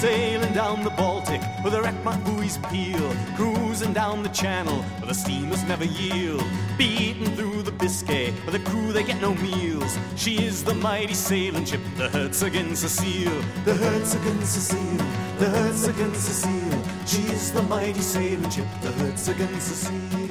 sailing down the Baltic where the wreck-marked buoys peel, cruising down the Channel where the steamers never yield, beating through the Biscay where the crew they get no meals. She is the mighty sailing ship, the Herzogen Cecile, the Herzogen Cecile, the Herzogen Cecile. She is the mighty sailing ship, the Herzogen Cecile.